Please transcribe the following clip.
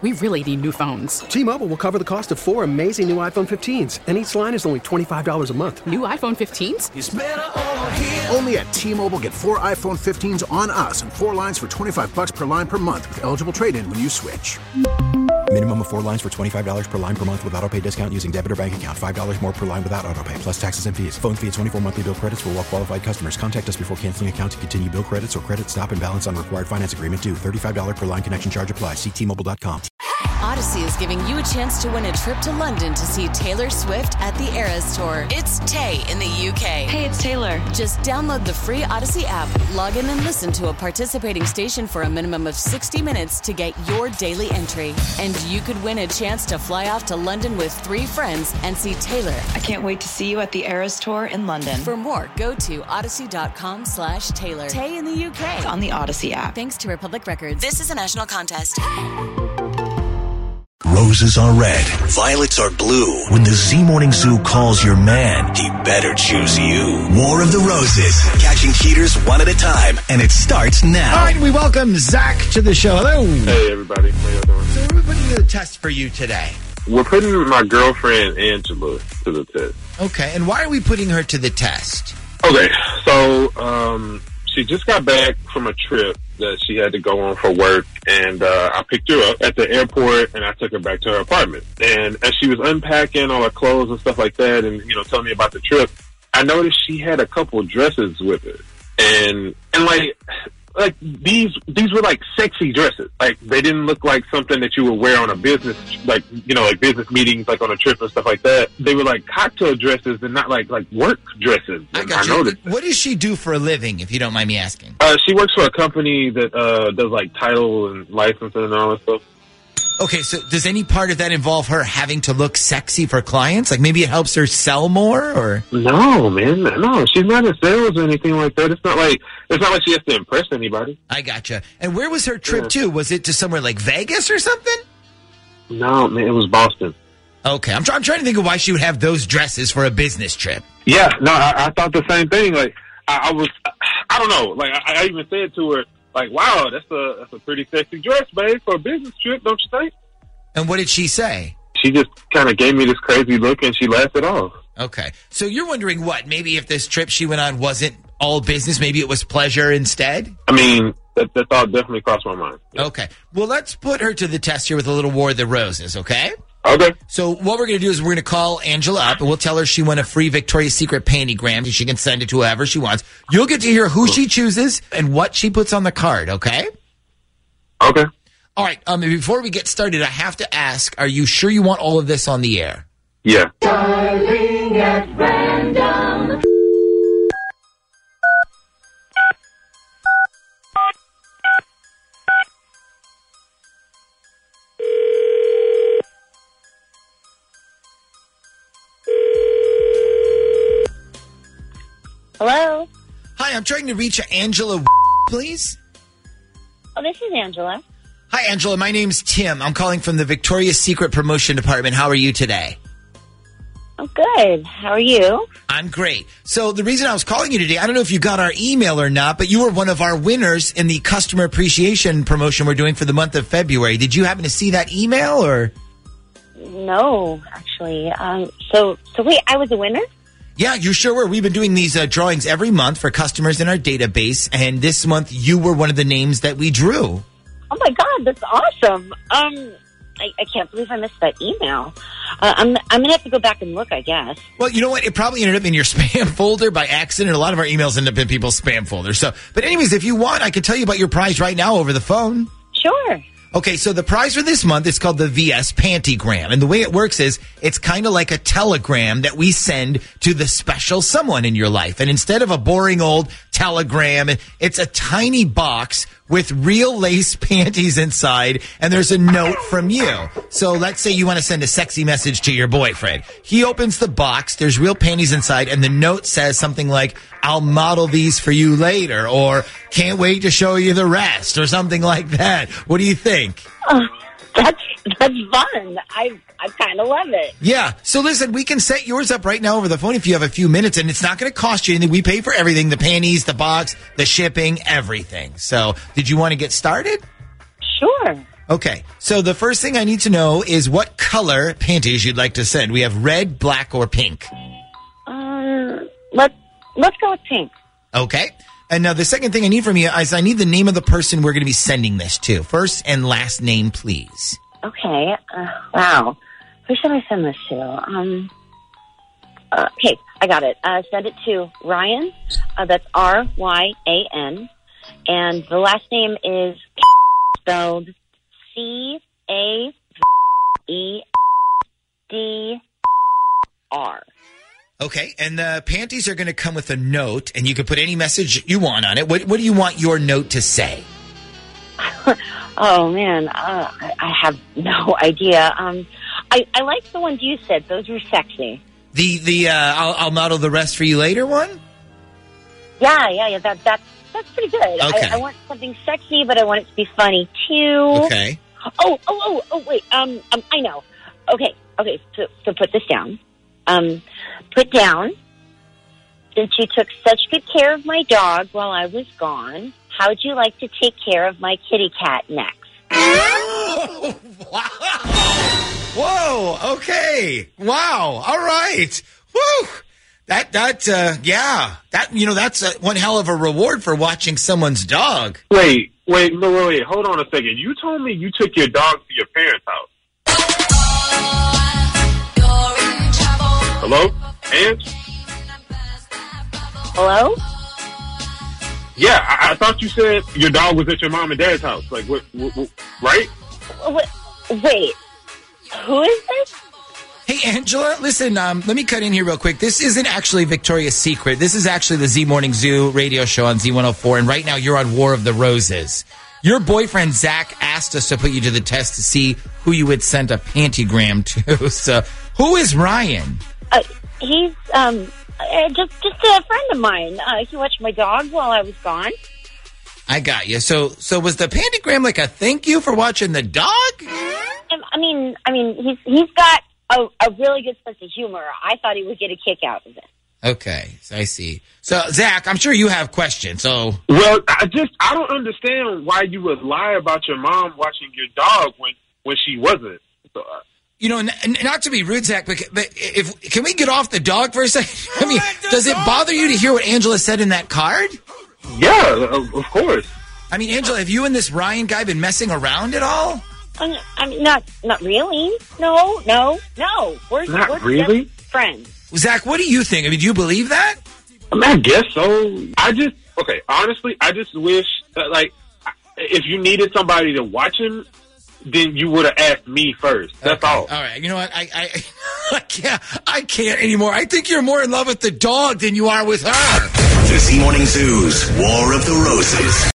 We really need new phones. T-Mobile will cover the cost of 4 amazing new iPhone 15s, and each line is only $25 a month. New iPhone 15s? It's better over here. Only at T-Mobile, get 4 iPhone 15s on us and 4 lines for $25 per line per month with eligible trade-in when you switch. Minimum of 4 lines for $25 per line per month with autopay discount using debit or bank account. $5 more per line without autopay, plus taxes and fees. Phone fee at 24 monthly bill credits for well-qualified customers. Contact us before canceling account to continue bill credits or credit stop and balance on required finance agreement due. $35 per line connection charge applies. See T-Mobile.com. Odyssey is giving you a chance to win a trip to London to see Taylor Swift at the Eras Tour. It's Tay in the UK. Hey, it's Taylor. Just download the free Odyssey app, log in and listen to a participating station for a minimum of 60 minutes to get your daily entry. And you could win a chance to fly off to London with 3 friends and see Taylor. I can't wait to see you at the Eras Tour in London. For more, go to odyssey.com/Taylor. Tay in the UK. It's on the Odyssey app. Thanks to Republic Records. This is a national contest. Roses are red, violets are blue. When the Z Morning Zoo calls your man, he better choose you. War of the Roses, catching cheaters one at a time, and it starts now. All right, we welcome Zach to the show. Hello. Hey, everybody. How you doing? So what are we putting to the test for you today? We're putting my girlfriend, Angela, to the test. Okay, and why are we putting her to the test? Okay, so she just got back from a trip that she had to go on for work, and I picked her up at the airport, and I took her back to her apartment. And as she was unpacking all her clothes and stuff like that, and, you know, telling me about the trip, I noticed she had a couple dresses with her. And like these were like sexy dresses. Like they didn't look like something that you would wear on a business, like, you know, like business meetings, like on a trip and stuff like that. They were like cocktail dresses and not like work dresses. I got you. Noticed. What does she do for a living, if you don't mind me asking? She works for a company that does like title and licensing and all that stuff. Okay, so does any part of that involve her having to look sexy for clients? Like maybe it helps her sell more, or? No, man, no. She's not in sales or anything like that. It's not like she has to impress anybody. I gotcha. And where was her trip to? Was it to somewhere like Vegas or something? No, man, it was Boston. Okay, I'm trying to think of why she would have those dresses for a business trip. Yeah, no, I thought the same thing. Like I don't know. Like I even said to her, like, wow, that's a pretty sexy dress, babe, for a business trip, don't you think? And what did she say? She just kind of gave me this crazy look, and she laughed it off. Okay. So you're wondering what? Maybe if this trip she went on wasn't all business, maybe it was pleasure instead? I mean, that thought definitely crossed my mind. Yeah. Okay. Well, let's put her to the test here with a little War of the Roses, okay? Okay. So what we're going to do is we're going to call Angela up, and we'll tell her she won a free Victoria's Secret pantygram. She can send it to whoever she wants. You'll get to hear who she chooses and what she puts on the card, okay? Okay. All right. Before we get started, I have to ask, are you sure you want all of this on the air? Yeah. Dialing at random. Hello? Hi, I'm trying to reach Angela, please. Oh, this is Angela. Hi, Angela. My name's Tim. I'm calling from the Victoria's Secret Promotion Department. How are you today? I'm good. How are you? I'm great. So the reason I was calling you today, I don't know if you got our email or not, but you were one of our winners in the customer appreciation promotion we're doing for the month of February. Did you happen to see that email, or? No, actually. So wait, I was a winner? Yeah, you sure were. We've been doing these drawings every month for customers in our database, and this month you were one of the names that we drew. Oh my God, that's awesome. I can't believe I missed that email. I'm going to have to go back and look, I guess. Well, you know what? It probably ended up in your spam folder by accident. A lot of our emails end up in people's spam folders. So, but anyways, if you want, I can tell you about your prize right now over the phone. Sure. Okay, so the prize for this month is called the VS Pantygram. And the way it works is it's kind of like a telegram that we send to the special someone in your life. And instead of a boring old telegram, it's a tiny box with real lace panties inside, and there's a note from you. So let's say you want to send a sexy message to your boyfriend. He opens the box, there's real panties inside, and the note says something like, I'll model these for you later, or can't wait to show you the rest, or something like that. What do you think? That's fun. I kind of love it. Yeah. So listen, we can set yours up right now over the phone if you have a few minutes, and it's not going to cost you anything. We pay for everything, the panties, the box, the shipping, everything. So did you want to get started? Sure. Okay, so the first thing I need to know is what color panties you'd like to send. We have red, black, or pink. Let's go with pink. Okay. And now the second thing I need from you is I need the name of the person we're going to be sending this to. First and last name, please. Okay. Wow. Who should I send this to? Okay, I got it. Send it to Ryan. That's Ryan. And the last name is spelled CAEDR. Okay, and the panties are going to come with a note, and you can put any message you want on it. What do you want your note to say? Oh, man, I have no idea. I like the ones you said. Those were sexy. I'll model the rest for you later one? Yeah. That's pretty good. Okay. I want something sexy, but I want it to be funny, too. Okay. Oh, wait. I know. Okay, so put this down. Put down, since you took such good care of my dog while I was gone, how'd you like to take care of my kitty cat next? Whoa, okay. Wow, all right. Woo! That's one hell of a reward for watching someone's dog. Wait. Hold on a second. You told me you took your dog to your parents' house. Hello? Aunt? Hello? Yeah, I thought you said your dog was at your mom and dad's house. Like, what right? Wait, who is this? Hey, Angela, listen, let me cut in here real quick. This isn't actually Victoria's Secret. This is actually the Z Morning Zoo radio show on Z104, and right now you're on War of the Roses. Your boyfriend, Zach, asked us to put you to the test to see who you would send a pantygram to. So, who is Ryan? He's just a friend of mine. He watched my dog while I was gone. I got you. So was the pantygram like a thank you for watching the dog? I mean, he's got a really good sense of humor. I thought he would get a kick out of it. Okay, so I see. So, Zach, I'm sure you have questions. So, well, I don't understand why you would lie about your mom watching your dog when she wasn't. So, you know, not to be rude, Zach, but can we get off the dog for a second? I mean, does it bother you to hear what Angela said in that card? Yeah, of course. I mean, Angela, have you and this Ryan guy been messing around at all? I mean, not really. No. We're really just friends. Zach, what do you think? I mean, do you believe that? I mean, I guess so. Honestly, I just wish that, like, if you needed somebody to watch him, then you would have asked me first. That's all. All right. You know what? I can't anymore. I think you're more in love with the dog than you are with her. The Z Morning Zoo's War of the Roses.